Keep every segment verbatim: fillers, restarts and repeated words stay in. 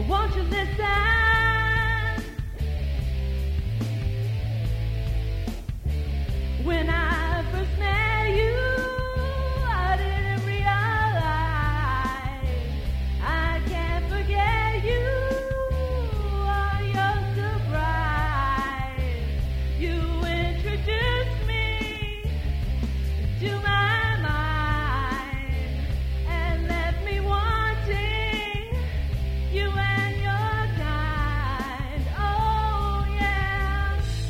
Won't you listen? When I first met you, I didn't realize I can't forget you. Oh, you're surprised. You introduced me to my mind and left me wanting you and your kind. Oh, yeah.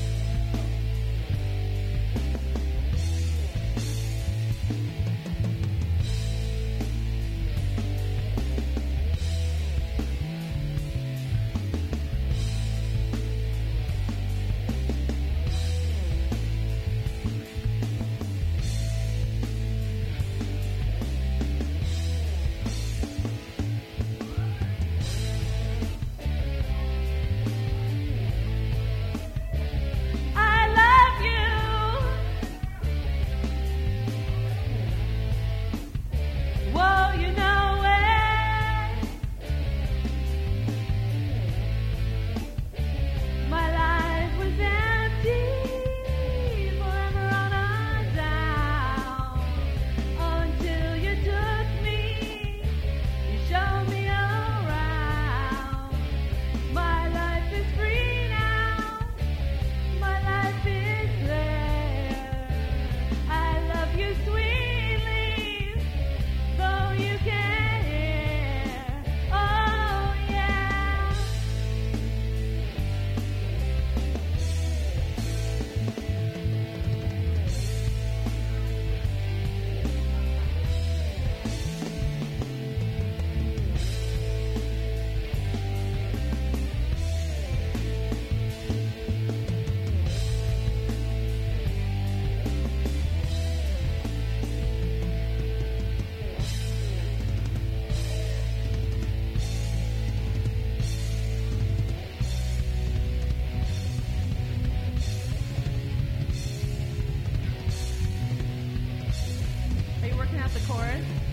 I love you. Whoa, you know it. My life was empty, forever on a down, until you took me, you showed me around. My life is free now. My life is clear. I love you sweetly, though you can't hear. Oh, yeah. Are you working out the chorus?